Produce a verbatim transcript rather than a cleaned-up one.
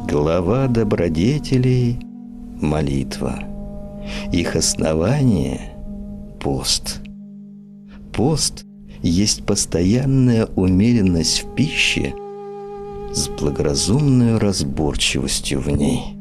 Глава добродетелей – молитва. Их основание – пост. Пост есть постоянная умеренность в пище с благоразумной разборчивостью в ней.